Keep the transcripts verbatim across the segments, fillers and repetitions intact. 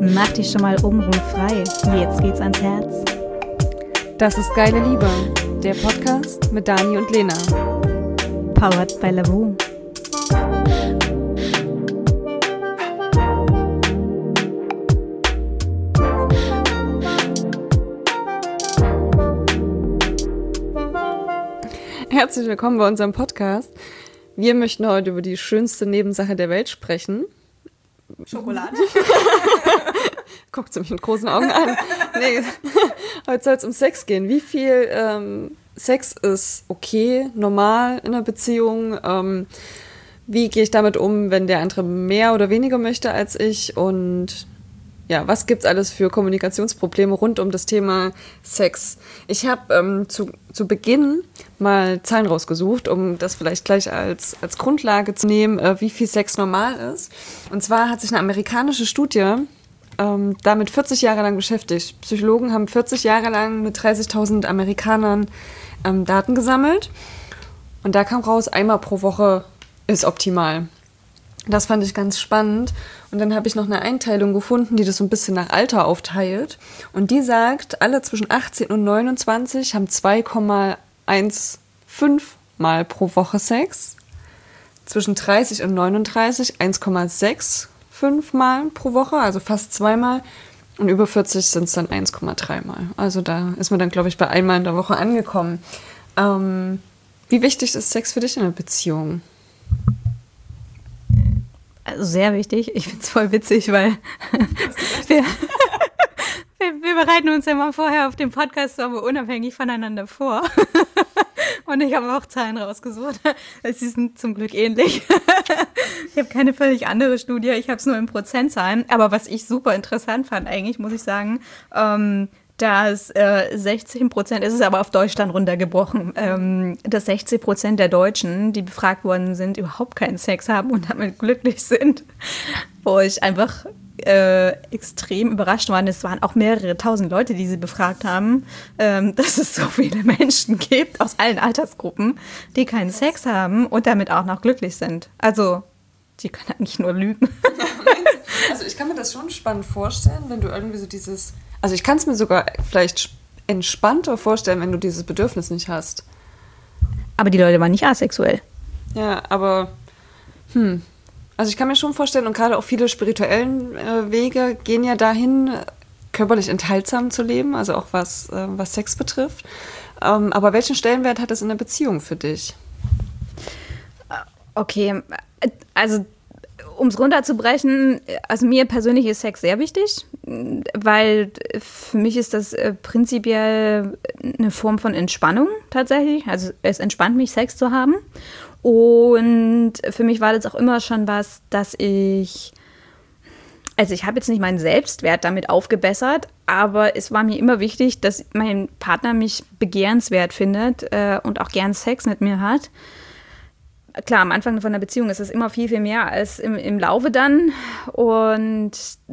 Mach dich schon mal obenrum frei. Jetzt geht's ans Herz. Das ist Geile Liebe, der Podcast mit Dani und Lena. Powered by Lavu. Herzlich willkommen bei unserem Podcast. Wir möchten heute über die schönste Nebensache der Welt sprechen. Schokolade? Guckt sie mich mit großen Augen an. Nee, heute soll es um Sex gehen. Wie viel ähm, Sex ist okay, normal in einer Beziehung? Ähm, wie gehe ich damit um, wenn der andere mehr oder weniger möchte als ich? Und ja, was gibt's alles für Kommunikationsprobleme rund um das Thema Sex? Ich habe ähm, zu, zu Beginn mal Zahlen rausgesucht, um das vielleicht gleich als, als Grundlage zu nehmen, äh, wie viel Sex normal ist. Und zwar hat sich eine amerikanische Studie ähm, damit vierzig Jahre lang beschäftigt. Psychologen haben vierzig Jahre lang mit dreißigtausend Amerikanern ähm, Daten gesammelt. Und da kam raus, einmal pro Woche ist optimal. Das fand ich ganz spannend. Und dann habe ich noch eine Einteilung gefunden, die das so ein bisschen nach Alter aufteilt. Und die sagt, alle zwischen achtzehn und neunundzwanzig haben zwei Komma fünfzehn Mal pro Woche Sex. Zwischen dreißig und neununddreißig eins Komma fünfundsechzig Mal pro Woche, also fast zweimal. Und über vierzig sind es dann eins Komma drei Mal. Also da ist man dann, glaube ich, bei einmal in der Woche angekommen. Ähm, wie wichtig ist Sex für dich in einer Beziehung? Also sehr wichtig. Ich finde es voll witzig, weil wir, wir, wir bereiten uns ja mal vorher auf den Podcast so unabhängig voneinander vor. Und ich habe auch Zahlen rausgesucht. Sie sind zum Glück ähnlich. Ich habe keine völlig andere Studie, ich habe es nur in Prozentzahlen. Aber was ich super interessant fand eigentlich, muss ich sagen, ähm, dass äh, sechzig Prozent, es ist aber auf Deutschland runtergebrochen, ähm, dass sechzig Prozent der Deutschen, die befragt worden sind, überhaupt keinen Sex haben und damit glücklich sind. Wo ich einfach äh, extrem überrascht war. Es waren auch mehrere tausend Leute, die sie befragt haben, ähm, dass es so viele Menschen gibt aus allen Altersgruppen, die keinen Sex haben und damit auch noch glücklich sind. Also, die können eigentlich nur lügen. Also ich kann mir das schon spannend vorstellen, wenn du irgendwie so dieses... Also ich kann es mir sogar vielleicht entspannter vorstellen, wenn du dieses Bedürfnis nicht hast. Aber die Leute waren nicht asexuell. Ja, aber hm. Also ich kann mir schon vorstellen, und gerade auch viele spirituellen äh, Wege gehen ja dahin, körperlich enthaltsam zu leben, also auch was, äh, was Sex betrifft. Ähm, aber welchen Stellenwert hat es in der Beziehung für dich? Okay, also um es runterzubrechen, also mir persönlich ist Sex sehr wichtig, weil für mich ist das prinzipiell eine Form von Entspannung tatsächlich. Also es entspannt mich, Sex zu haben. Und für mich war das auch immer schon was, dass ich, also ich habe jetzt nicht meinen Selbstwert damit aufgebessert, aber es war mir immer wichtig, dass mein Partner mich begehrenswert findet äh, und auch gern Sex mit mir hat. Klar, am Anfang von der Beziehung ist es immer viel, viel mehr als im, im Laufe dann. Und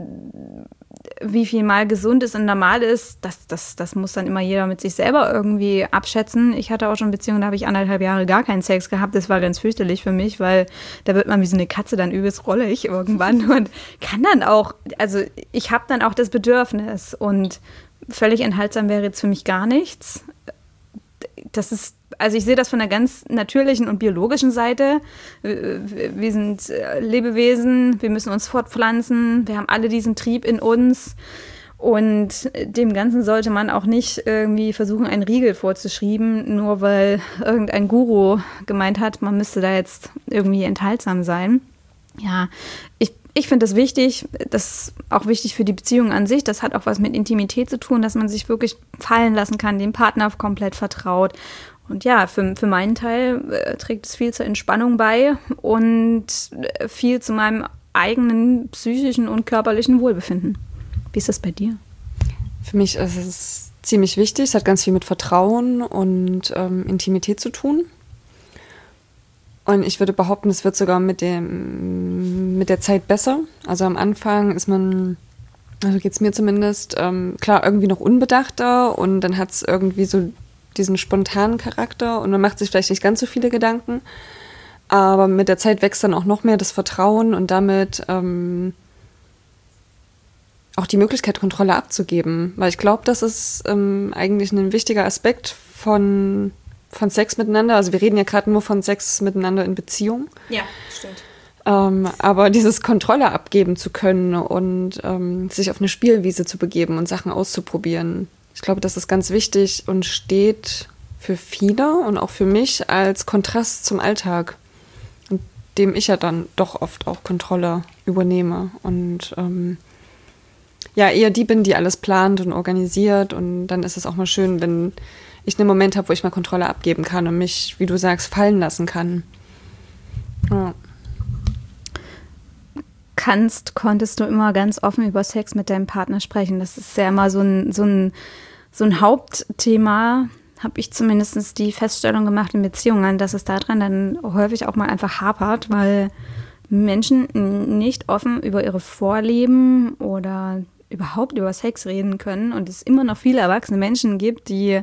wie viel mal gesund ist und normal ist, das, das, das muss dann immer jeder mit sich selber irgendwie abschätzen. Ich hatte auch schon Beziehungen, da habe ich anderthalb Jahre gar keinen Sex gehabt. Das war ganz fürchterlich für mich, weil da wird man wie so eine Katze dann übelst rollig irgendwann und kann dann auch, also ich habe dann auch das Bedürfnis und völlig enthaltsam wäre jetzt für mich gar nichts. Das ist, also ich sehe das von einer ganz natürlichen und biologischen Seite. Wir sind Lebewesen, wir müssen uns fortpflanzen, wir haben alle diesen Trieb in uns und dem Ganzen sollte man auch nicht irgendwie versuchen, einen Riegel vorzuschreiben, nur weil irgendein Guru gemeint hat, man müsste da jetzt irgendwie enthaltsam sein. Ja, ich Ich finde das wichtig, das ist auch wichtig für die Beziehung an sich. Das hat auch was mit Intimität zu tun, dass man sich wirklich fallen lassen kann, dem Partner komplett vertraut. Und ja, für, für meinen Teil äh, trägt es viel zur Entspannung bei und viel zu meinem eigenen psychischen und körperlichen Wohlbefinden. Wie ist das bei dir? Für mich ist es ziemlich wichtig. Es hat ganz viel mit Vertrauen und ähm, Intimität zu tun. Und ich würde behaupten, es wird sogar mit dem, mit der Zeit besser. Also am Anfang ist man, also geht es mir zumindest, ähm, klar, irgendwie noch unbedachter und dann hat es irgendwie so diesen spontanen Charakter und man macht sich vielleicht nicht ganz so viele Gedanken. Aber mit der Zeit wächst dann auch noch mehr das Vertrauen und damit ähm, auch die Möglichkeit, Kontrolle abzugeben. Weil ich glaube, das ist ähm, eigentlich ein wichtiger Aspekt von, von Sex miteinander. Also wir reden ja gerade nur von Sex miteinander in Beziehung. Ja, stimmt. Ähm, aber dieses Kontrolle abgeben zu können und ähm, sich auf eine Spielwiese zu begeben und Sachen auszuprobieren, ich glaube, das ist ganz wichtig und steht für viele und auch für mich als Kontrast zum Alltag, in dem ich ja dann doch oft auch Kontrolle übernehme und ähm, ja, eher die bin, die alles plant und organisiert, und dann ist es auch mal schön, wenn ich einen Moment habe, wo ich mal Kontrolle abgeben kann und mich, wie du sagst, fallen lassen kann. Ja. Kannst, konntest du immer ganz offen über Sex mit deinem Partner sprechen? Das ist ja immer so ein, so ein, so ein Hauptthema, habe ich zumindest die Feststellung gemacht in Beziehungen, dass es daran dann häufig auch mal einfach hapert, weil Menschen nicht offen über ihre Vorlieben oder überhaupt über Sex reden können und es immer noch viele erwachsene Menschen gibt, die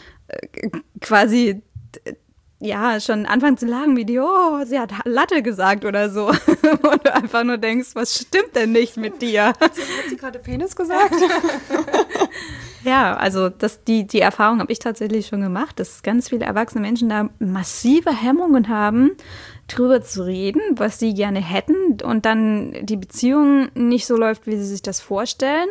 quasi ja schon anfangen zu lachen wie die, oh, sie hat Latte gesagt oder so. Und du einfach nur denkst, was stimmt denn nicht mit dir? Hat sie, hat sie gerade Penis gesagt? Ja, also das, die, die Erfahrung habe ich tatsächlich schon gemacht, dass ganz viele erwachsene Menschen da massive Hemmungen haben, drüber zu reden, was sie gerne hätten, und dann die Beziehung nicht so läuft, wie sie sich das vorstellen,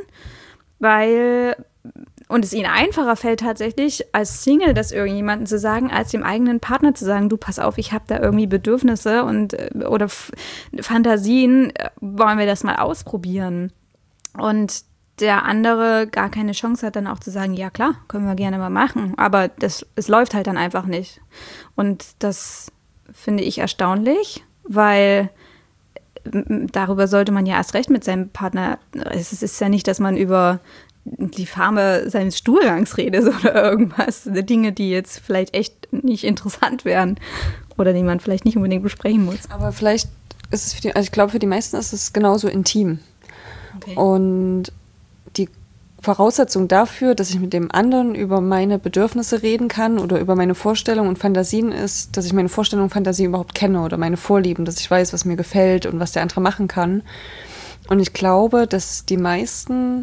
weil und es ihnen einfacher fällt tatsächlich als Single das irgendjemandem zu sagen, als dem eigenen Partner zu sagen, du, pass auf, ich habe da irgendwie Bedürfnisse und oder F- Fantasien, wollen wir das mal ausprobieren? Und der andere gar keine Chance hat, dann auch zu sagen, ja klar, können wir gerne mal machen, aber das, es läuft halt dann einfach nicht. Und das finde ich erstaunlich, weil darüber sollte man ja erst recht mit seinem Partner, es ist ja nicht, dass man über die Farbe seines Stuhlgangs redet oder irgendwas, Dinge, die jetzt vielleicht echt nicht interessant wären oder die man vielleicht nicht unbedingt besprechen muss. Aber vielleicht ist es für die, also ich glaube, für die meisten ist es genauso intim. Okay. Und die Voraussetzung dafür, dass ich mit dem anderen über meine Bedürfnisse reden kann oder über meine Vorstellungen und Fantasien ist, dass ich meine Vorstellungen und Fantasien überhaupt kenne oder meine Vorlieben, dass ich weiß, was mir gefällt und was der andere machen kann. Und ich glaube, dass die meisten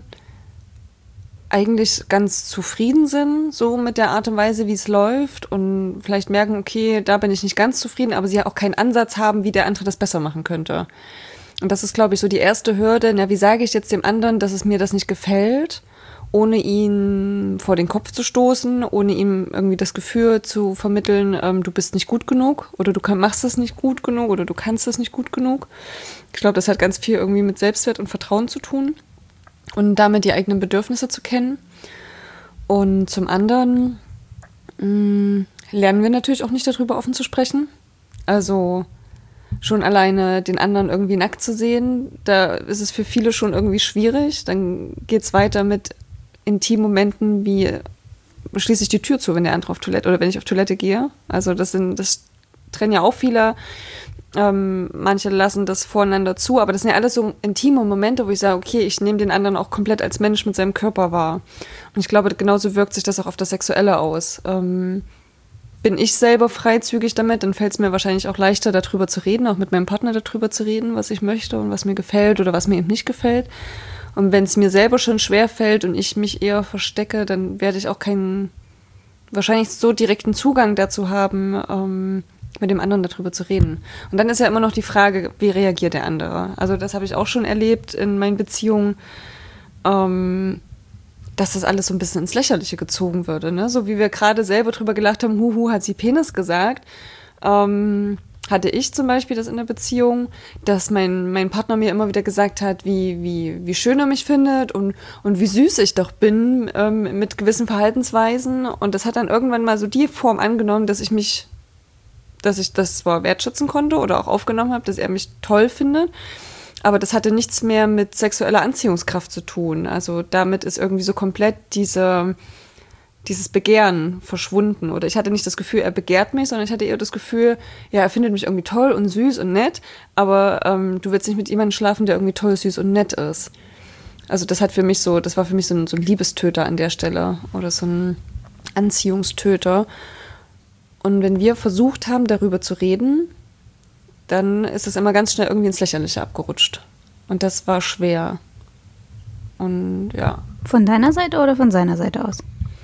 eigentlich ganz zufrieden sind, so mit der Art und Weise, wie es läuft, und vielleicht merken, okay, da bin ich nicht ganz zufrieden, aber sie ja auch keinen Ansatz haben, wie der andere das besser machen könnte. Und das ist, glaube ich, so die erste Hürde. Na, wie sage ich jetzt dem anderen, dass es mir das nicht gefällt, ohne ihn vor den Kopf zu stoßen, ohne ihm irgendwie das Gefühl zu vermitteln, ähm, du bist nicht gut genug oder du kann, machst es nicht gut genug oder du kannst es nicht gut genug. Ich glaube, das hat ganz viel irgendwie mit Selbstwert und Vertrauen zu tun und damit die eigenen Bedürfnisse zu kennen. Und zum anderen mh, lernen wir natürlich auch nicht darüber offen zu sprechen. Also schon alleine den anderen irgendwie nackt zu sehen, da ist es für viele schon irgendwie schwierig. Dann geht es weiter mit Intimmomenten wie schließe ich die Tür zu, wenn der andere auf Toilette oder wenn ich auf Toilette gehe. Also das sind, das trennen ja auch viele. Ähm, manche lassen das voreinander zu, aber das sind ja alles so intime Momente, wo ich sage, okay, ich nehme den anderen auch komplett als Mensch mit seinem Körper wahr. Und ich glaube, genauso wirkt sich das auch auf das Sexuelle aus. Ähm, bin ich selber freizügig damit, dann fällt es mir wahrscheinlich auch leichter, darüber zu reden, auch mit meinem Partner darüber zu reden, was ich möchte und was mir gefällt oder was mir eben nicht gefällt. Und wenn es mir selber schon schwer fällt und ich mich eher verstecke, dann werde ich auch keinen, wahrscheinlich so direkten Zugang dazu haben, ähm, mit dem anderen darüber zu reden. Und dann ist ja immer noch die Frage, wie reagiert der andere? Also das habe ich auch schon erlebt in meinen Beziehungen, ähm, dass das alles so ein bisschen ins Lächerliche gezogen würde. Ne? So wie wir gerade selber drüber gelacht haben, huhu, hat sie Penis gesagt, ähm, hatte ich zum Beispiel das in der Beziehung, dass mein, mein Partner mir immer wieder gesagt hat, wie, wie, wie schön er mich findet und, und wie süß ich doch bin ähm, mit gewissen Verhaltensweisen. Und das hat dann irgendwann mal so die Form angenommen, dass ich mich, dass ich das zwar wertschätzen konnte oder auch aufgenommen habe, dass er mich toll findet. Aber das hatte nichts mehr mit sexueller Anziehungskraft zu tun. Also damit ist irgendwie so komplett diese, dieses Begehren verschwunden. Oder ich hatte nicht das Gefühl, er begehrt mich, sondern ich hatte eher das Gefühl, ja, er findet mich irgendwie toll und süß und nett, aber ähm, du willst nicht mit jemandem schlafen, der irgendwie toll, süß und nett ist. Also das hat für mich so, das war für mich so ein, so ein Liebestöter an der Stelle oder so ein Anziehungstöter. Und wenn wir versucht haben, darüber zu reden, dann ist es immer ganz schnell irgendwie ins Lächerliche abgerutscht. Und das war schwer. Und ja. Von deiner Seite oder von seiner Seite aus?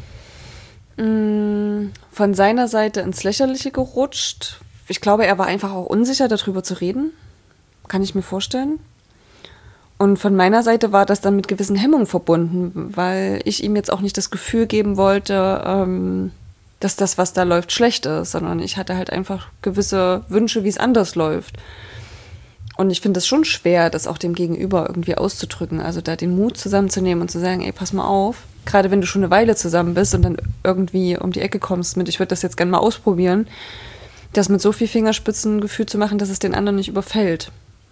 Von seiner Seite ins Lächerliche gerutscht. Ich glaube, er war einfach auch unsicher, darüber zu reden. Kann ich mir vorstellen. Und von meiner Seite war das dann mit gewissen Hemmungen verbunden, weil ich ihm jetzt auch nicht das Gefühl geben wollte, ähm, dass das, was da läuft, schlecht ist, sondern ich hatte halt einfach gewisse Wünsche, wie es anders läuft. Und ich finde es schon schwer, das auch dem Gegenüber irgendwie auszudrücken. Also da den Mut zusammenzunehmen und zu sagen, ey, pass mal auf, gerade wenn du schon eine Weile zusammen bist und dann irgendwie um die Ecke kommst mit, ich würde das jetzt gerne mal ausprobieren, das mit so viel Fingerspitzengefühl zu machen, dass es den anderen nicht überfällt.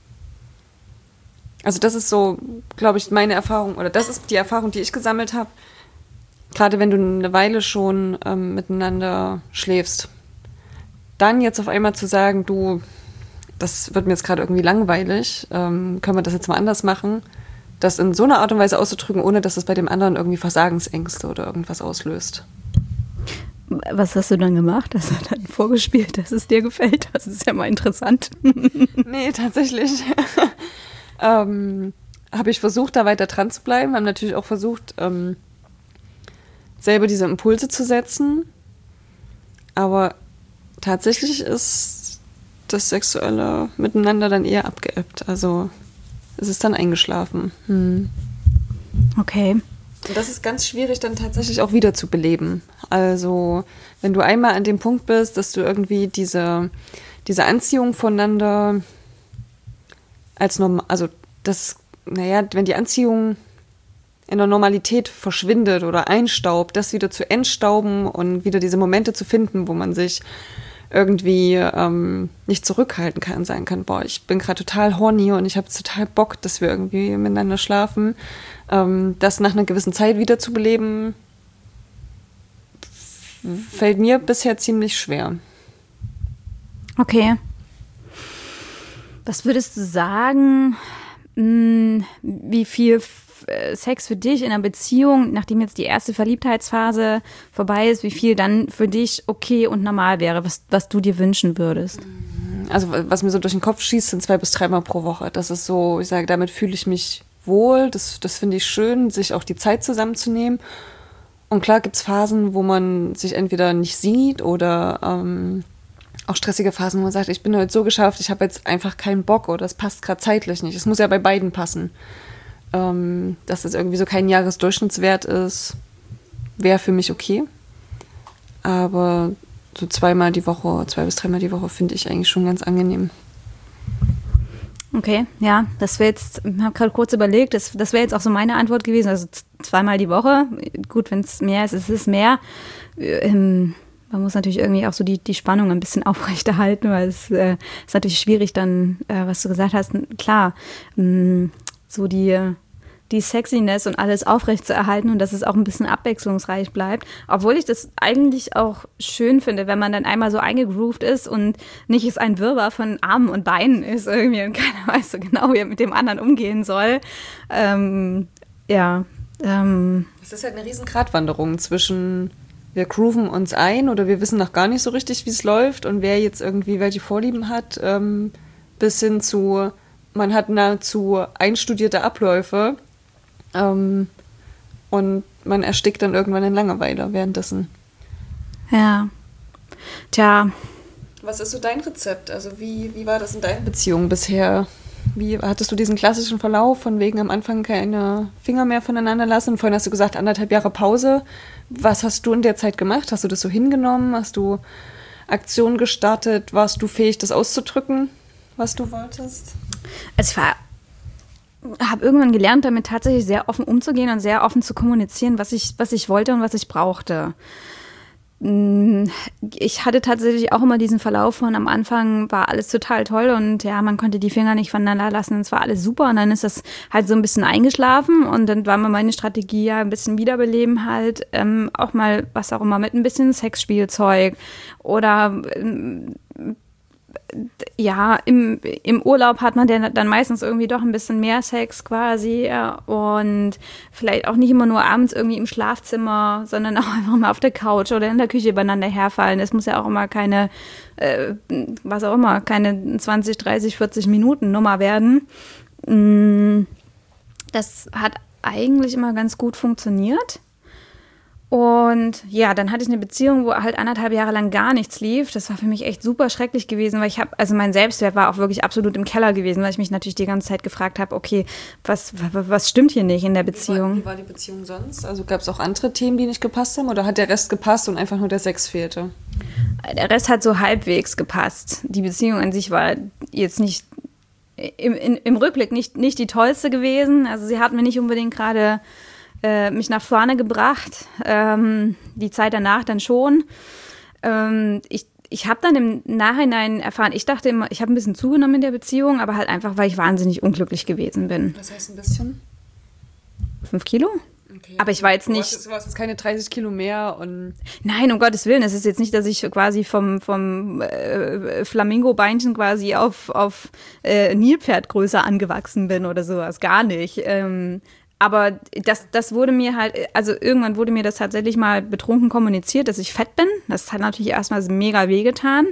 Also das ist so, glaube ich, meine Erfahrung, oder das ist die Erfahrung, die ich gesammelt habe. Gerade wenn du eine Weile schon ähm, miteinander schläfst, dann jetzt auf einmal zu sagen, du, das wird mir jetzt gerade irgendwie langweilig, ähm, können wir das jetzt mal anders machen, das in so einer Art und Weise auszudrücken, ohne dass es bei dem anderen irgendwie Versagensängste oder irgendwas auslöst. Was hast du dann gemacht? Hast du dann vorgespielt, dass es dir gefällt? Das ist ja mal interessant. Nee, tatsächlich. ähm, habe ich versucht, da weiter dran zu bleiben. Haben natürlich auch versucht, ähm, selber diese Impulse zu setzen. Aber tatsächlich ist das sexuelle Miteinander dann eher abgeebbt. Also es ist dann eingeschlafen. Hm. Okay. Und das ist ganz schwierig dann tatsächlich auch wieder zu beleben. Also wenn du einmal an dem Punkt bist, dass du irgendwie diese, diese Anziehung voneinander als normal, also das, naja, wenn die Anziehung in der Normalität verschwindet oder einstaubt, das wieder zu entstauben und wieder diese Momente zu finden, wo man sich irgendwie ähm, nicht zurückhalten kann und sagen kann, boah, ich bin gerade total horny und ich habe total Bock, dass wir irgendwie miteinander schlafen. Ähm, das nach einer gewissen Zeit wieder zu beleben, fällt mir bisher ziemlich schwer. Okay. Was würdest du sagen, mh, wie viel F- Sex für dich in einer Beziehung, nachdem jetzt die erste Verliebtheitsphase vorbei ist, wie viel dann für dich okay und normal wäre, was, was du dir wünschen würdest? Also was mir so durch den Kopf schießt, sind zwei bis dreimal pro Woche. Das ist so, ich sage, damit fühle ich mich wohl. Das, das finde ich schön, sich auch die Zeit zusammenzunehmen. Und klar gibt es Phasen, wo man sich entweder nicht sieht oder ähm, auch stressige Phasen, wo man sagt, ich bin heute so geschafft, ich habe jetzt einfach keinen Bock oder es passt gerade zeitlich nicht. Es muss ja bei beiden passen. Ähm, dass es irgendwie so kein Jahresdurchschnittswert ist, wäre für mich okay. Aber so zweimal die Woche, zwei bis dreimal die Woche finde ich eigentlich schon ganz angenehm. Okay, ja, das wäre jetzt, ich habe gerade kurz überlegt, das, das wäre jetzt auch so meine Antwort gewesen, also z- zweimal die Woche. Gut, wenn es mehr ist, es ist mehr. Ähm, man muss natürlich irgendwie auch so die, die Spannung ein bisschen aufrechterhalten, weil es äh, ist natürlich schwierig dann, äh, was du gesagt hast, klar, mh, so die, die Sexiness und alles aufrechtzuerhalten und dass es auch ein bisschen abwechslungsreich bleibt. Obwohl ich das eigentlich auch schön finde, wenn man dann einmal so eingegroovt ist und nicht es ein Wirrwarr von Armen und Beinen ist irgendwie und keiner weiß so genau, wie er mit dem anderen umgehen soll. Ähm, ja. Ähm. Es ist halt eine riesen Gratwanderung zwischen wir grooven uns ein oder wir wissen noch gar nicht so richtig, wie es läuft und wer jetzt irgendwie welche Vorlieben hat, ähm, bis hin zu man hat nahezu einstudierte Abläufe ähm, und man erstickt dann irgendwann in Langeweile währenddessen. Ja. Tja. Was ist so dein Rezept? Also wie, wie war das in deinen Beziehungen bisher? Wie hattest du diesen klassischen Verlauf von wegen am Anfang keine Finger mehr voneinander lassen? Vorhin hast du gesagt, anderthalb Jahre Pause. Was hast du in der Zeit gemacht? Hast du das so hingenommen? Hast du Aktionen gestartet? Warst du fähig, das auszudrücken, was du wolltest? Also ich war habe irgendwann gelernt, damit tatsächlich sehr offen umzugehen und sehr offen zu kommunizieren, was ich, was ich wollte und was ich brauchte. Ich hatte tatsächlich auch immer diesen Verlauf von am Anfang war alles total toll und ja, man konnte die Finger nicht voneinander lassen, es war alles super und dann ist das halt so ein bisschen eingeschlafen und dann war mir meine Strategie ja ein bisschen wiederbeleben halt, ähm, auch mal, was auch immer, mit ein bisschen Sexspielzeug oder ähm, ja, im, im Urlaub hat man dann meistens irgendwie doch ein bisschen mehr Sex quasi ja, und vielleicht auch nicht immer nur abends irgendwie im Schlafzimmer, sondern auch einfach mal auf der Couch oder in der Küche übereinander herfallen. Es muss ja auch immer keine, äh, was auch immer, keine zwanzig, dreißig, vierzig Minuten Nummer werden. Das hat eigentlich immer ganz gut funktioniert. Und ja, dann hatte ich eine Beziehung, wo halt anderthalb Jahre lang gar nichts lief. Das war für mich echt super schrecklich gewesen, weil ich habe, also mein Selbstwert war auch wirklich absolut im Keller gewesen, weil ich mich natürlich die ganze Zeit gefragt habe, okay, was, was, was stimmt hier nicht in der Beziehung? Wie war, wie war die Beziehung sonst? Also gab es auch andere Themen, die nicht gepasst haben, oder hat der Rest gepasst und einfach nur der Sex fehlte? Der Rest hat so halbwegs gepasst. Die Beziehung an sich war jetzt nicht, im, in, im Rückblick nicht, nicht die tollste gewesen. Also sie hat mir nicht unbedingt gerade mich nach vorne gebracht, ähm, die Zeit danach dann schon. Ähm, ich ich habe dann im Nachhinein erfahren, ich dachte immer, ich habe ein bisschen zugenommen in der Beziehung, aber halt einfach, weil ich wahnsinnig unglücklich gewesen bin. Was heißt ein bisschen? Fünf Kilo? Okay. Aber ich war jetzt nicht... Du warst, du warst jetzt keine dreißig Kilo mehr und... Nein, um Gottes Willen, es ist jetzt nicht, dass ich quasi vom, vom äh, Flamingo-Beinchen quasi auf, auf äh, Nilpferdgröße angewachsen bin oder sowas, gar nicht. Ähm, Aber das, das wurde mir halt, also irgendwann wurde mir das tatsächlich mal betrunken kommuniziert, dass ich fett bin. Das hat natürlich erstmal mega wehgetan.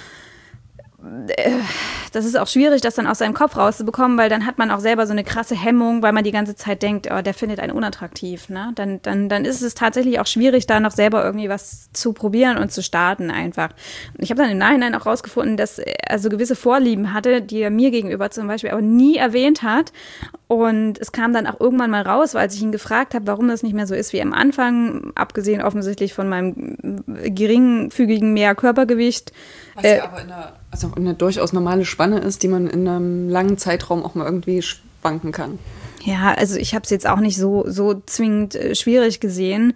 Das ist auch schwierig, das dann aus seinem Kopf rauszubekommen, weil dann hat man auch selber so eine krasse Hemmung, weil man die ganze Zeit denkt, oh, der findet einen unattraktiv. Ne? Dann, dann, dann ist es tatsächlich auch schwierig, da noch selber irgendwie was zu probieren und zu starten einfach. Und ich habe dann im Nachhinein auch rausgefunden, dass er so gewisse Vorlieben hatte, die er mir gegenüber zum Beispiel aber nie erwähnt hat. Und es kam dann auch irgendwann mal raus, weil als ich ihn gefragt habe, warum das nicht mehr so ist wie am Anfang, abgesehen offensichtlich von meinem geringfügigen mehr Körpergewicht. Was äh, ja aber in einer, also eine durchaus normale Spanne ist, die man in einem langen Zeitraum auch mal irgendwie schwanken kann. Ja, also ich habe es jetzt auch nicht so, so zwingend äh, schwierig gesehen.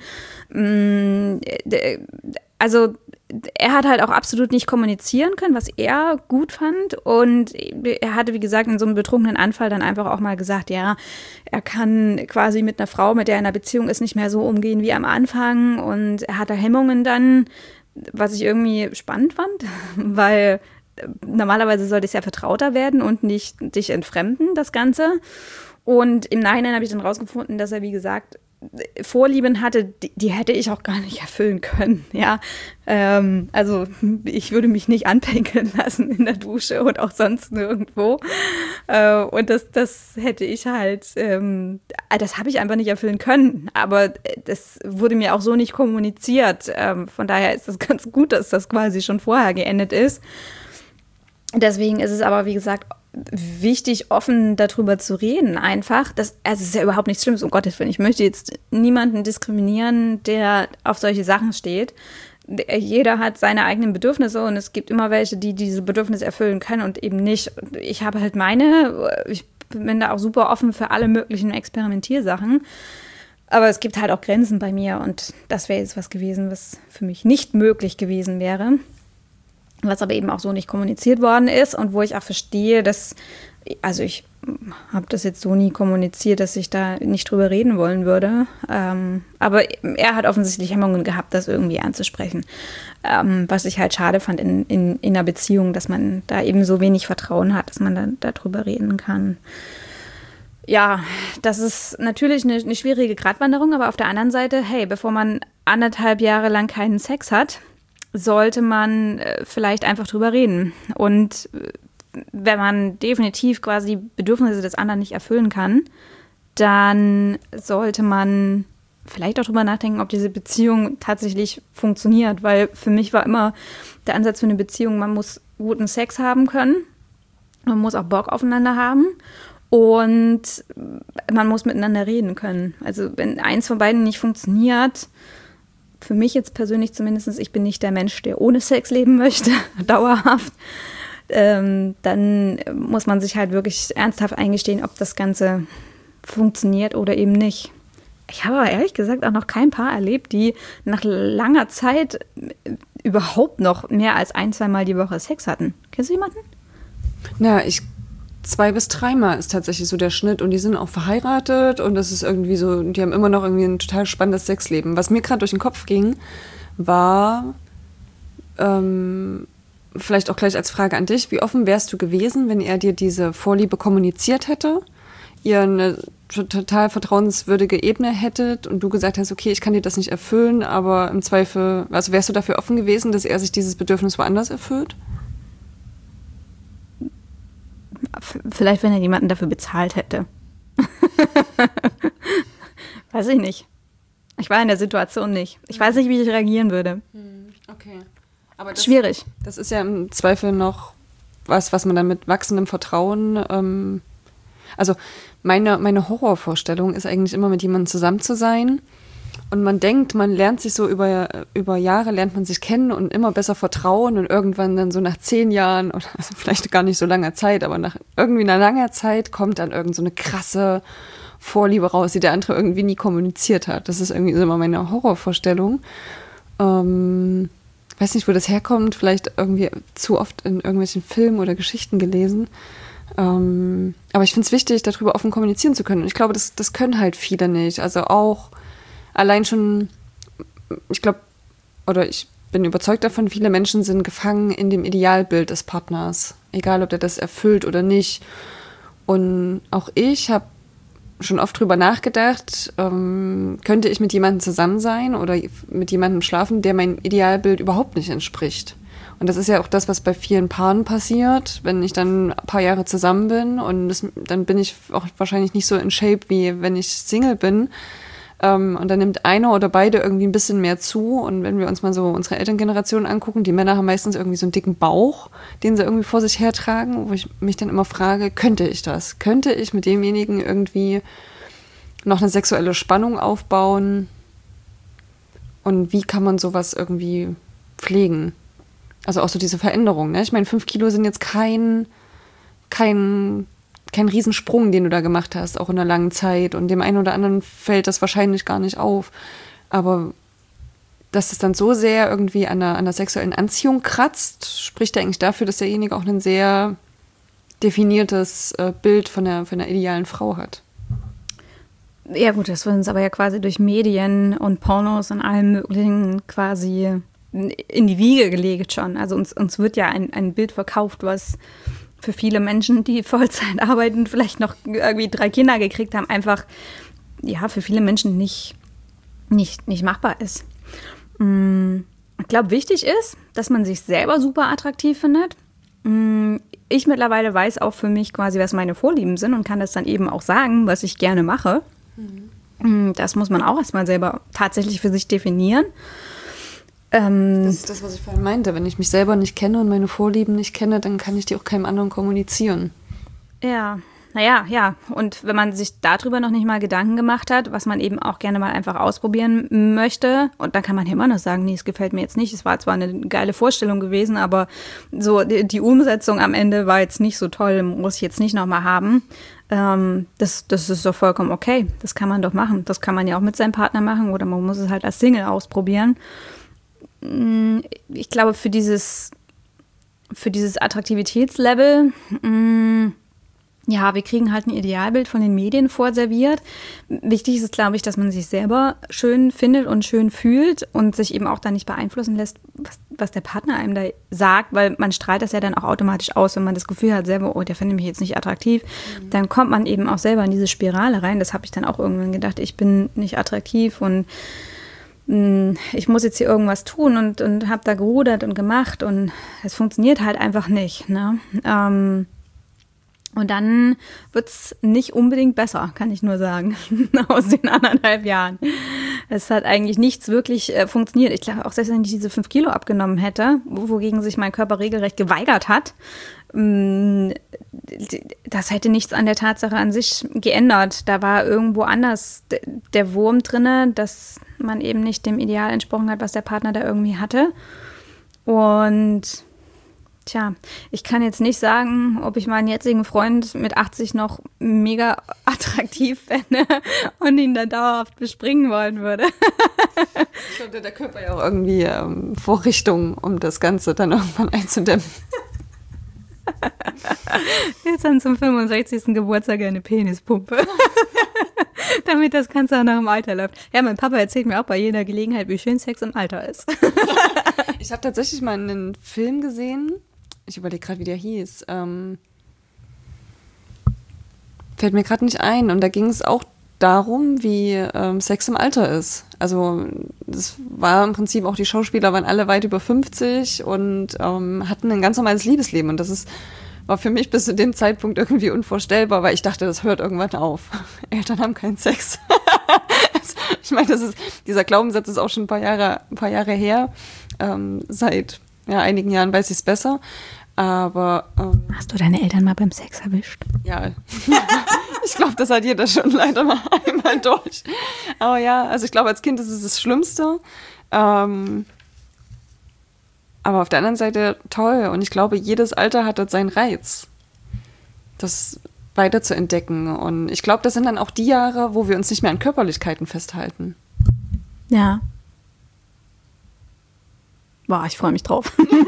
Mm, äh, also er hat halt auch absolut nicht kommunizieren können, was er gut fand. Und er hatte, wie gesagt, in so einem betrunkenen Anfall dann einfach auch mal gesagt, ja, er kann quasi mit einer Frau, mit der er in einer Beziehung ist, nicht mehr so umgehen wie am Anfang. Und er hatte Hemmungen dann, was ich irgendwie spannend fand, weil normalerweise sollte es ja vertrauter werden und nicht dich entfremden, das Ganze. Und im Nachhinein habe ich dann rausgefunden, dass er, wie gesagt, Vorlieben hatte, die, die hätte ich auch gar nicht erfüllen können, ja. Ähm, also ich würde mich nicht anpinkeln lassen in der Dusche und auch sonst nirgendwo. Äh, und das, das hätte ich halt, ähm, das habe ich einfach nicht erfüllen können. Aber das wurde mir auch so nicht kommuniziert. Ähm, von daher ist es ganz gut, dass das quasi schon vorher geendet ist. Deswegen ist es aber, wie gesagt, wichtig, offen darüber zu reden einfach. Das, also es ist ja überhaupt nichts Schlimmes, um Gottes Willen. Ich möchte jetzt niemanden diskriminieren, der auf solche Sachen steht. Jeder hat seine eigenen Bedürfnisse und es gibt immer welche, die diese Bedürfnisse erfüllen können und eben nicht. Ich habe halt meine, ich bin da auch super offen für alle möglichen Experimentiersachen. Aber es gibt halt auch Grenzen bei mir und das wäre jetzt was gewesen, was für mich nicht möglich gewesen wäre. Was aber eben auch so nicht kommuniziert worden ist und wo ich auch verstehe, dass, also ich habe das jetzt so nie kommuniziert, dass ich da nicht drüber reden wollen würde. Ähm, aber er hat offensichtlich Hemmungen gehabt, das irgendwie anzusprechen. Ähm, was ich halt schade fand in, in, in einer Beziehung, dass man da eben so wenig Vertrauen hat, dass man dann darüber reden kann. Ja, das ist natürlich eine, eine schwierige Gratwanderung, aber auf der anderen Seite, hey, bevor man anderthalb Jahre lang keinen Sex hat, sollte man äh, vielleicht einfach drüber reden. Und äh, wenn man definitiv quasi die Bedürfnisse des anderen nicht erfüllen kann, dann sollte man vielleicht auch drüber nachdenken, ob diese Beziehung tatsächlich funktioniert. Weil für mich war immer der Ansatz für eine Beziehung, man muss guten Sex haben können, man muss auch Bock aufeinander haben und man muss miteinander reden können. Also wenn eins von beiden nicht funktioniert, für mich jetzt persönlich zumindest, ich bin nicht der Mensch, der ohne Sex leben möchte, dauerhaft, ähm, dann muss man sich halt wirklich ernsthaft eingestehen, ob das Ganze funktioniert oder eben nicht. Ich habe aber ehrlich gesagt auch noch kein Paar erlebt, die nach langer Zeit überhaupt noch mehr als ein, zweimal die Woche Sex hatten. Kennst du jemanden? Na, ich Zwei bis dreimal ist tatsächlich so der Schnitt und die sind auch verheiratet und das ist irgendwie so, die haben immer noch irgendwie ein total spannendes Sexleben. Was mir gerade durch den Kopf ging, war ähm, vielleicht auch gleich als Frage an dich, wie offen wärst du gewesen, wenn er dir diese Vorliebe kommuniziert hätte, ihr eine total vertrauenswürdige Ebene hättet und du gesagt hast, okay, ich kann dir das nicht erfüllen, aber im Zweifel, also wärst du dafür offen gewesen, dass er sich dieses Bedürfnis woanders erfüllt? Vielleicht, wenn er jemanden dafür bezahlt hätte. Weiß ich nicht. Ich war in der Situation nicht. Ich weiß nicht, wie ich reagieren würde. Okay. Aber das, Schwierig. Das ist ja im Zweifel noch was, was man dann mit wachsendem Vertrauen, ähm, also meine, meine Horrorvorstellung ist eigentlich immer, mit jemandem zusammen zu sein. Und man denkt, man lernt sich so über, über Jahre, lernt man sich kennen und immer besser vertrauen und irgendwann dann so nach zehn Jahren oder also vielleicht gar nicht so langer Zeit, aber nach irgendwie einer langer Zeit kommt dann irgend so eine krasse Vorliebe raus, die der andere irgendwie nie kommuniziert hat. Das ist irgendwie immer meine Horrorvorstellung. Ähm, weiß nicht, wo das herkommt, vielleicht irgendwie zu oft in irgendwelchen Filmen oder Geschichten gelesen. Ähm, aber ich finde es wichtig, darüber offen kommunizieren zu können. Und ich glaube, das, das können halt viele nicht. Also auch allein schon, ich glaube, oder ich bin überzeugt davon, viele Menschen sind gefangen in dem Idealbild des Partners. Egal, ob der das erfüllt oder nicht. Und auch ich habe schon oft drüber nachgedacht, ähm, könnte ich mit jemandem zusammen sein oder mit jemandem schlafen, der mein Idealbild überhaupt nicht entspricht. Und das ist ja auch das, was bei vielen Paaren passiert, wenn ich dann ein paar Jahre zusammen bin und das, dann bin ich auch wahrscheinlich nicht so in Shape, wie wenn ich Single bin. Ähm, und dann nimmt einer oder beide irgendwie ein bisschen mehr zu. Und wenn wir uns mal so unsere Elterngeneration angucken, die Männer haben meistens irgendwie so einen dicken Bauch, den sie irgendwie vor sich hertragen, wo ich mich dann immer frage, könnte ich das? Könnte ich mit demjenigen irgendwie noch eine sexuelle Spannung aufbauen? Und wie kann man sowas irgendwie pflegen? Also auch so diese Veränderung, ne? Ich meine, fünf Kilo sind jetzt kein, kein, kein Riesensprung, den du da gemacht hast, auch in einer langen Zeit. Und dem einen oder anderen fällt das wahrscheinlich gar nicht auf. Aber dass es dann so sehr irgendwie an der, an der sexuellen Anziehung kratzt, spricht ja eigentlich dafür, dass derjenige auch ein sehr definiertes äh, Bild von der, von der idealen Frau hat. Ja gut, das wird uns aber ja quasi durch Medien und Pornos und allem Möglichen quasi in die Wiege gelegt schon. Also uns, uns wird ja ein, ein Bild verkauft, was für viele Menschen, die Vollzeit arbeiten, vielleicht noch irgendwie drei Kinder gekriegt haben, einfach ja für viele Menschen nicht, nicht, nicht machbar ist. Ich glaube, wichtig ist, dass man sich selber super attraktiv findet. Ich mittlerweile weiß auch für mich quasi, was meine Vorlieben sind und kann das dann eben auch sagen, was ich gerne mache. Mhm. Das muss man auch erstmal selber tatsächlich für sich definieren. Das ist das, was ich vorhin meinte. Wenn ich mich selber nicht kenne und meine Vorlieben nicht kenne, dann kann ich die auch keinem anderen kommunizieren. Ja, naja, ja. Und wenn man sich darüber noch nicht mal Gedanken gemacht hat, was man eben auch gerne mal einfach ausprobieren möchte, und dann kann man immer noch sagen, nee, es gefällt mir jetzt nicht. Es war zwar eine geile Vorstellung gewesen, aber so die, die Umsetzung am Ende war jetzt nicht so toll, muss ich jetzt nicht nochmal haben. Ähm, das, das ist doch vollkommen okay. Das kann man doch machen. Das kann man ja auch mit seinem Partner machen oder man muss es halt als Single ausprobieren. Ich glaube, für dieses, für dieses Attraktivitätslevel, mh, ja, wir kriegen halt ein Idealbild von den Medien vorserviert. Wichtig ist es, glaube ich, dass man sich selber schön findet und schön fühlt und sich eben auch da nicht beeinflussen lässt, was, was der Partner einem da sagt, weil man strahlt das ja dann auch automatisch aus, wenn man das Gefühl hat, selber, oh, der findet mich jetzt nicht attraktiv, mhm. Dann kommt man eben auch selber in diese Spirale rein. Das habe ich dann auch irgendwann gedacht, ich bin nicht attraktiv und ich muss jetzt hier irgendwas tun und, und habe da gerudert und gemacht und es funktioniert halt einfach nicht. Ne? Ähm, und dann wird es nicht unbedingt besser, kann ich nur sagen, aus den anderthalb Jahren. Es hat eigentlich nichts wirklich äh, funktioniert. Ich glaube, auch selbst wenn ich diese fünf Kilo abgenommen hätte, wogegen sich mein Körper regelrecht geweigert hat, mh, das hätte nichts an der Tatsache an sich geändert. Da war irgendwo anders d- der Wurm drinne, dass man eben nicht dem Ideal entsprochen hat, was der Partner da irgendwie hatte. Und tja, ich kann jetzt nicht sagen, ob ich meinen jetzigen Freund mit achtzig noch mega attraktiv fände und ihn dann dauerhaft bespringen wollen würde. Ich glaube, der Körper ja auch irgendwie ähm, Vorrichtungen, um das Ganze dann irgendwann einzudämmen. Jetzt dann zum fünfundsechzigsten Geburtstag eine Penispumpe. Damit das Ganze auch noch im Alter läuft. Ja, mein Papa erzählt mir auch bei jeder Gelegenheit, wie schön Sex im Alter ist. Ich habe tatsächlich mal einen Film gesehen, ich überlege gerade, wie der hieß, ähm, fällt mir gerade nicht ein. Und da ging es auch darum, wie ähm, Sex im Alter ist. Also das war im Prinzip auch, die Schauspieler waren alle weit über fünfzig und ähm, hatten ein ganz normales Liebesleben. Und das ist war für mich bis zu dem Zeitpunkt irgendwie unvorstellbar, weil ich dachte, das hört irgendwann auf. Eltern haben keinen Sex. Ich meine, das ist, dieser Glaubenssatz ist auch schon ein paar Jahre, ein paar Jahre her. Ähm, seit ja, einigen Jahren weiß ich es besser. Aber ähm, hast du deine Eltern mal beim Sex erwischt? Ja, ich glaube, das hat jeder schon leider mal einmal durch. Aber ja, also ich glaube, als Kind ist es das Schlimmste. Ähm, aber auf der anderen Seite toll. Und ich glaube, jedes Alter hat dort seinen Reiz, das weiter zu entdecken. Und ich glaube, das sind dann auch die Jahre, wo wir uns nicht mehr an Körperlichkeiten festhalten. Ja. Boah, ich freue mich drauf.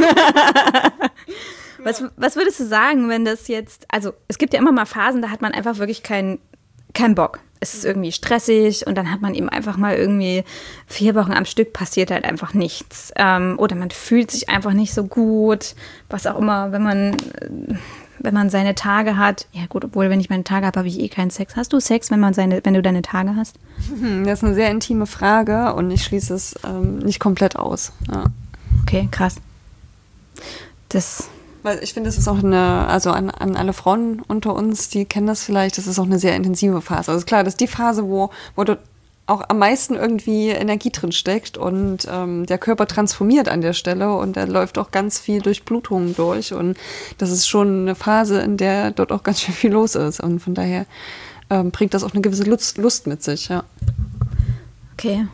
was, was würdest du sagen, wenn das jetzt, also es gibt ja immer mal Phasen, da hat man einfach wirklich keinen keinen Bock. Es ist irgendwie stressig und dann hat man eben einfach mal irgendwie vier Wochen am Stück passiert halt einfach nichts. Ähm, oder man fühlt sich einfach nicht so gut, was auch immer, wenn man, wenn man seine Tage hat. Ja gut, obwohl, wenn ich meine Tage habe, habe ich eh keinen Sex. Hast du Sex, wenn man seine, wenn du deine Tage hast? Das ist eine sehr intime Frage und ich schließe es ähm, nicht komplett aus. Ja. Okay, krass. Das... Weil ich finde, es ist auch eine, also an, an alle Frauen unter uns, die kennen das vielleicht, das ist auch eine sehr intensive Phase. Also klar, das ist die Phase, wo, wo du auch am meisten irgendwie Energie drin steckt und ähm, der Körper transformiert an der Stelle und da läuft auch ganz viel Durchblutung durch und das ist schon eine Phase, in der dort auch ganz schön viel los ist und von daher ähm, bringt das auch eine gewisse Lust, Lust mit sich, ja. Okay.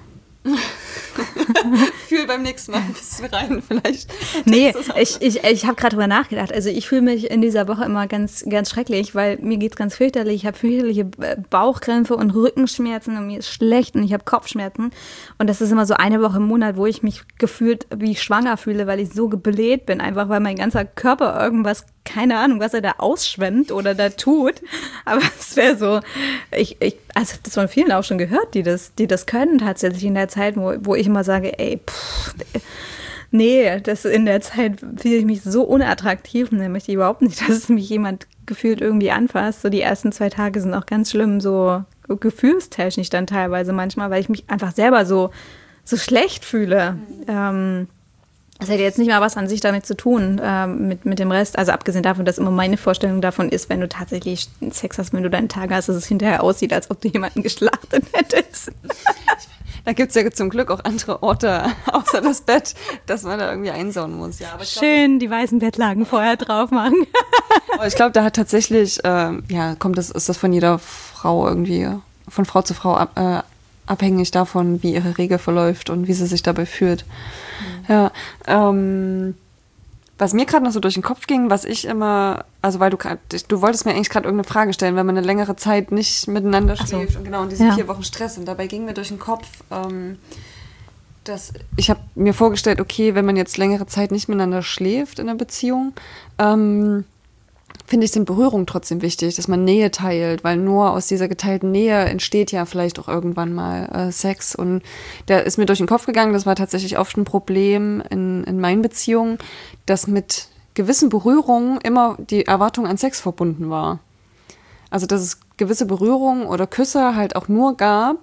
Fühl beim nächsten Mal ein bisschen rein, vielleicht. Nee, ich, ich, ich habe gerade drüber nachgedacht. Also ich fühle mich in dieser Woche immer ganz, ganz schrecklich, weil mir geht's ganz fürchterlich. Ich habe fürchterliche Bauchkrämpfe und Rückenschmerzen und mir ist schlecht und ich habe Kopfschmerzen. Und das ist immer so eine Woche im Monat, wo ich mich gefühlt wie schwanger fühle, weil ich so gebläht bin, einfach weil mein ganzer Körper irgendwas, keine Ahnung, was er da ausschwemmt oder da tut. Aber es wäre so, ich, ich, also ich habe das von vielen auch schon gehört, die das, die das können tatsächlich in der Zeit, wo, wo ich immer sage, ey, pff, nee, das in der Zeit fühle ich mich so unattraktiv und dann möchte ich überhaupt nicht, dass mich jemand gefühlt irgendwie anfasst. So die ersten zwei Tage sind auch ganz schlimm, so gefühlstechnisch dann teilweise manchmal, weil ich mich einfach selber so, so schlecht fühle. Mhm. Ähm, Das hat jetzt nicht mal was an sich damit zu tun, ähm, mit, mit dem Rest. Also abgesehen davon, dass immer meine Vorstellung davon ist, wenn du tatsächlich Sex hast, wenn du deinen Tag hast, dass es hinterher aussieht, als ob du jemanden geschlachtet hättest. Da gibt es ja zum Glück auch andere Orte außer das Bett, dass man da irgendwie einsauen muss. Ja, aber schön glaub, die weißen Bettlaken vorher drauf machen. Aber ich glaube, da hat tatsächlich, äh, ja, kommt das, ist das von jeder Frau irgendwie, von Frau zu Frau ab, äh, abhängig davon, wie ihre Regel verläuft und wie sie sich dabei fühlt. Mhm. Ja, ähm, was mir gerade noch so durch den Kopf ging, was ich immer, also weil du gerade, du wolltest mir eigentlich gerade irgendeine Frage stellen, wenn man eine längere Zeit nicht miteinander schläft so. Und genau, und diese ja. vier Wochen Stress und dabei ging mir durch den Kopf, ähm, dass ich habe mir vorgestellt, okay, wenn man jetzt längere Zeit nicht miteinander schläft in einer Beziehung, ähm, finde ich, sind Berührungen trotzdem wichtig, dass man Nähe teilt, weil nur aus dieser geteilten Nähe entsteht ja vielleicht auch irgendwann mal äh, Sex. Und der ist mir durch den Kopf gegangen, das war tatsächlich oft ein Problem in, in meinen Beziehungen, dass mit gewissen Berührungen immer die Erwartung an Sex verbunden war. Also dass es gewisse Berührungen oder Küsse halt auch nur gab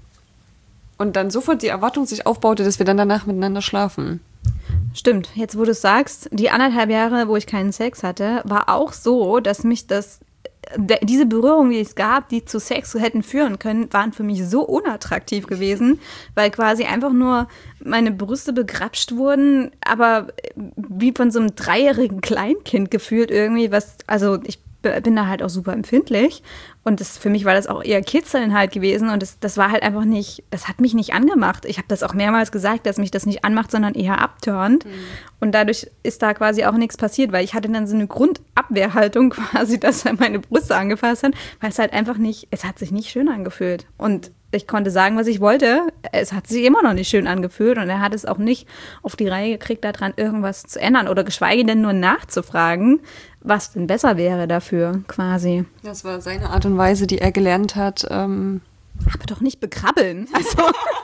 und dann sofort die Erwartung sich aufbaute, dass wir dann danach miteinander schlafen. Stimmt, jetzt wo du es sagst, die anderthalb Jahre, wo ich keinen Sex hatte, war auch so, dass mich das, diese Berührungen, die es gab, die zu Sex hätten führen können, waren für mich so unattraktiv gewesen, weil quasi einfach nur meine Brüste begrapscht wurden, aber wie von so einem dreijährigen Kleinkind gefühlt irgendwie, was, also ich bin da halt auch super empfindlich und das, für mich war das auch eher Kitzeln halt gewesen und das, das war halt einfach nicht, das hat mich nicht angemacht. Ich habe das auch mehrmals gesagt, dass mich das nicht anmacht, sondern eher abturnt mhm. und dadurch ist da quasi auch nichts passiert, weil ich hatte dann so eine Grundabwehrhaltung quasi, dass er meine Brüste angefasst hat, weil es halt einfach nicht, es hat sich nicht schön angefühlt und ich konnte sagen, was ich wollte. Es hat sich immer noch nicht schön angefühlt und er hat es auch nicht auf die Reihe gekriegt, daran irgendwas zu ändern oder geschweige denn nur nachzufragen, was denn besser wäre dafür quasi. Das war seine Art und Weise, die er gelernt hat. Ähm Aber doch nicht bekrabbeln. Also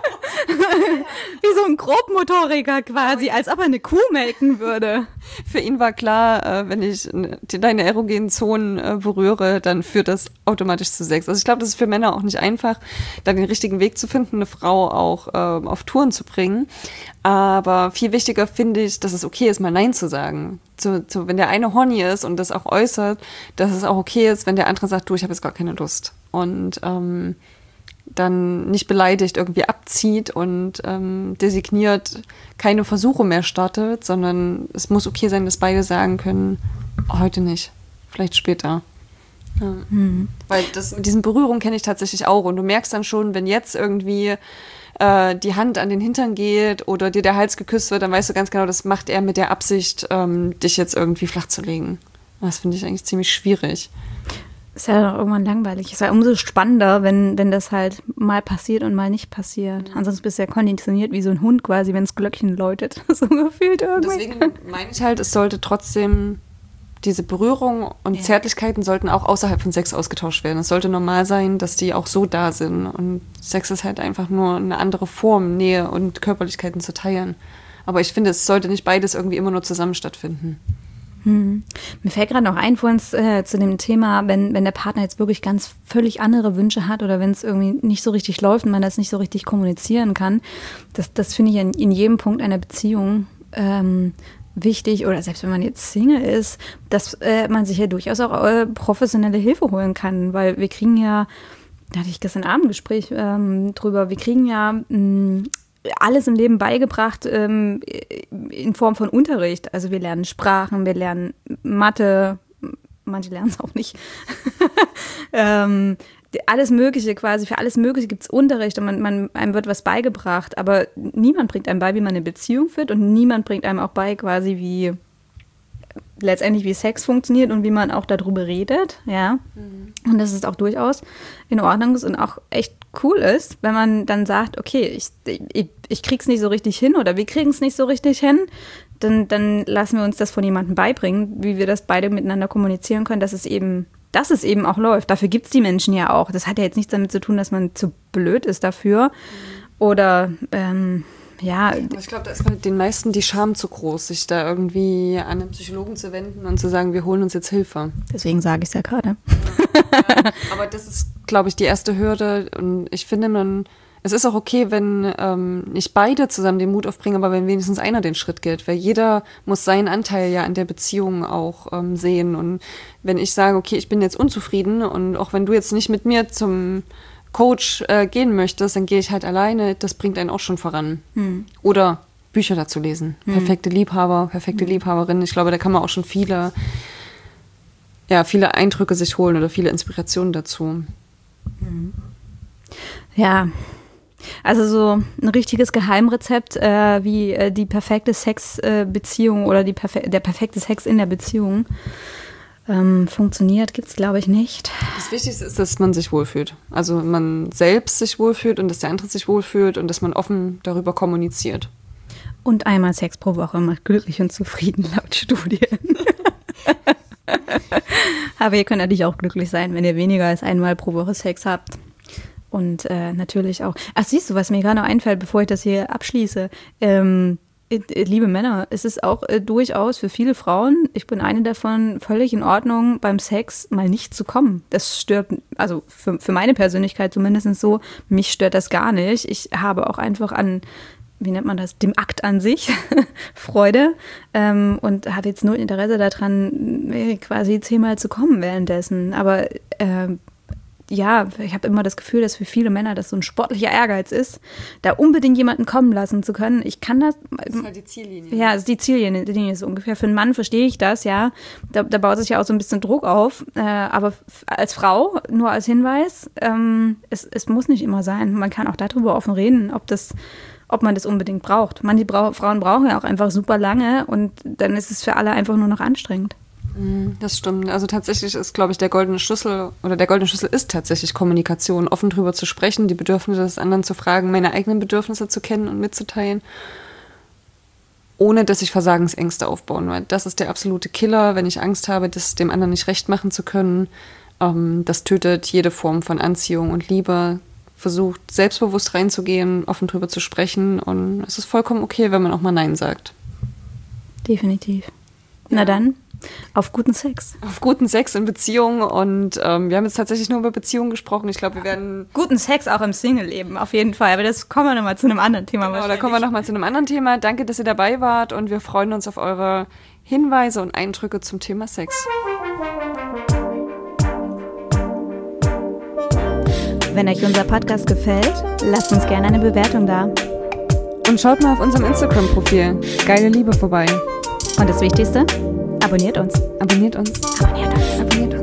wie so ein Grobmotoriker quasi, als ob er eine Kuh melken würde. Für ihn war klar, äh, wenn ich deine erogenen Zonen äh, berühre, dann führt das automatisch zu Sex. Also ich glaube, das ist für Männer auch nicht einfach, da den richtigen Weg zu finden, eine Frau auch äh, auf Touren zu bringen. Aber viel wichtiger finde ich, dass es okay ist, mal Nein zu sagen. Zu, zu, wenn der eine horny ist und das auch äußert, dass es auch okay ist, wenn der andere sagt, du, ich habe jetzt gar keine Lust. Und ähm, dann nicht beleidigt irgendwie abzieht und ähm, designiert keine Versuche mehr startet, sondern es muss okay sein, dass beide sagen können, heute nicht, vielleicht später. Ja. Mhm. Weil das mit diesen Berührungen kenne ich tatsächlich auch und du merkst dann schon, wenn jetzt irgendwie äh, die Hand an den Hintern geht oder dir der Hals geküsst wird, dann weißt du ganz genau, das macht er mit der Absicht, ähm, dich jetzt irgendwie flach zu legen. Das finde ich eigentlich ziemlich schwierig. Ist ja doch irgendwann langweilig. Es ist ja umso spannender, wenn, wenn das halt mal passiert und mal nicht passiert. Mhm. Ansonsten bist du ja konditioniert wie so ein Hund quasi, wenn das Glöckchen läutet. So gefühlt irgendwie. Deswegen meine ich halt, es sollte trotzdem, diese Berührung und ja. Zärtlichkeiten sollten auch außerhalb von Sex ausgetauscht werden. Es sollte normal sein, dass die auch so da sind. Und Sex ist halt einfach nur eine andere Form, Nähe und Körperlichkeiten zu teilen. Aber ich finde, es sollte nicht beides irgendwie immer nur zusammen stattfinden. Hm. Mir fällt gerade noch ein, vorhin äh, zu dem Thema, wenn, wenn der Partner jetzt wirklich ganz völlig andere Wünsche hat oder wenn es irgendwie nicht so richtig läuft und man das nicht so richtig kommunizieren kann. Das, das finde ich in, in jedem Punkt einer Beziehung ähm, wichtig, oder selbst wenn man jetzt Single ist, dass äh, man sich ja durchaus auch äh, professionelle Hilfe holen kann, weil wir kriegen ja, da hatte ich gestern Abend ein Gespräch ähm, drüber, wir kriegen ja mh, alles im Leben beigebracht ähm, in Form von Unterricht. Also wir lernen Sprachen, wir lernen Mathe, manche lernen es auch nicht. ähm, alles Mögliche quasi, für alles Mögliche gibt es Unterricht und man, man, einem wird was beigebracht, aber niemand bringt einem bei, wie man eine Beziehung führt und niemand bringt einem auch bei quasi, wie letztendlich wie Sex funktioniert und wie man auch darüber redet, ja. Mhm. Und dass es auch durchaus in Ordnung ist und auch echt cool ist, wenn man dann sagt, okay, ich, ich, ich krieg's nicht so richtig hin oder wir kriegen es nicht so richtig hin, dann, dann lassen wir uns das von jemandem beibringen, wie wir das beide miteinander kommunizieren können, dass es eben, dass es eben auch läuft. Dafür gibt's die Menschen ja auch. Das hat ja jetzt nichts damit zu tun, dass man zu blöd ist dafür. Mhm. Oder ähm, ja. Ich glaube, da ist bei den meisten die Scham zu groß, sich da irgendwie an einen Psychologen zu wenden und zu sagen, wir holen uns jetzt Hilfe. Deswegen sage ich es ja gerade. Ja, aber das ist, glaube ich, die erste Hürde. Und ich finde, man, es ist auch okay, wenn ähm, nicht beide zusammen den Mut aufbringen, aber wenn wenigstens einer den Schritt geht. Weil jeder muss seinen Anteil ja an der Beziehung auch ähm, sehen. Und wenn ich sage, okay, ich bin jetzt unzufrieden und auch wenn du jetzt nicht mit mir zum Coach äh, gehen möchtest, dann gehe ich halt alleine, das bringt einen auch schon voran. Hm. Oder Bücher dazu lesen. Hm. Perfekte Liebhaber, perfekte hm. Liebhaberin. Ich glaube, da kann man auch schon viele, ja, viele Eindrücke sich holen oder viele Inspirationen dazu. Hm. Ja, also so ein richtiges Geheimrezept, äh, wie äh, die perfekte Sexbeziehung äh, oder die perfe- der perfekte Sex in der Beziehung Ähm, funktioniert, gibt es, glaube ich, nicht. Das Wichtigste ist, dass man sich wohlfühlt. Also man selbst sich wohlfühlt und dass der andere sich wohlfühlt und dass man offen darüber kommuniziert. Und einmal Sex pro Woche macht glücklich und zufrieden, laut Studien. Aber ihr könnt natürlich auch glücklich sein, wenn ihr weniger als einmal pro Woche Sex habt. Und äh, natürlich auch, ach siehst du, was mir gerade noch einfällt, bevor ich das hier abschließe, ähm, liebe Männer, es ist auch äh, durchaus für viele Frauen, ich bin eine davon, völlig in Ordnung, beim Sex mal nicht zu kommen. Das stört, also für, für meine Persönlichkeit zumindest so, mich stört das gar nicht. Ich habe auch einfach an, wie nennt man das, dem Akt an sich Freude ähm, und habe jetzt null Interesse daran, quasi zehnmal zu kommen währenddessen. Aber äh, ja, ich habe immer das Gefühl, dass für viele Männer das so ein sportlicher Ehrgeiz ist, da unbedingt jemanden kommen lassen zu können. Ich kann das. Das ist halt die Ziellinie. Ja, das ist die Ziellinie, die Linie ist so ungefähr. Für einen Mann verstehe ich das, ja. Da, da baut sich ja auch so ein bisschen Druck auf. Äh, aber f- als Frau, nur als Hinweis, ähm, es, es muss nicht immer sein. Man kann auch darüber offen reden, ob das, ob man das unbedingt braucht. Manche Brau- Frauen brauchen ja auch einfach super lange und dann ist es für alle einfach nur noch anstrengend. Das stimmt. Also tatsächlich ist, glaube ich, der goldene Schlüssel oder der goldene Schlüssel ist tatsächlich Kommunikation, offen drüber zu sprechen, die Bedürfnisse des anderen zu fragen, meine eigenen Bedürfnisse zu kennen und mitzuteilen, ohne dass sich Versagensängste aufbauen. Weil das ist der absolute Killer, wenn ich Angst habe, das dem anderen nicht recht machen zu können. Ähm, das tötet jede Form von Anziehung und Liebe. Versucht selbstbewusst reinzugehen, offen drüber zu sprechen und es ist vollkommen okay, wenn man auch mal Nein sagt. Definitiv. Ja. Na dann. Auf guten Sex. Auf guten Sex in Beziehungen und ähm, wir haben jetzt tatsächlich nur über Beziehungen gesprochen. Ich glaube, wir werden... Guten Sex auch im Single-Leben, auf jeden Fall. Aber das kommen wir nochmal zu einem anderen Thema. Genau, da kommen wir nochmal zu einem anderen Thema. Danke, dass ihr dabei wart und wir freuen uns auf eure Hinweise und Eindrücke zum Thema Sex. Wenn euch unser Podcast gefällt, lasst uns gerne eine Bewertung da. Und schaut mal auf unserem Instagram-Profil Geile Liebe vorbei. Und das Wichtigste, abonniert uns. Abonniert uns. Abonniert uns. Abonniert uns.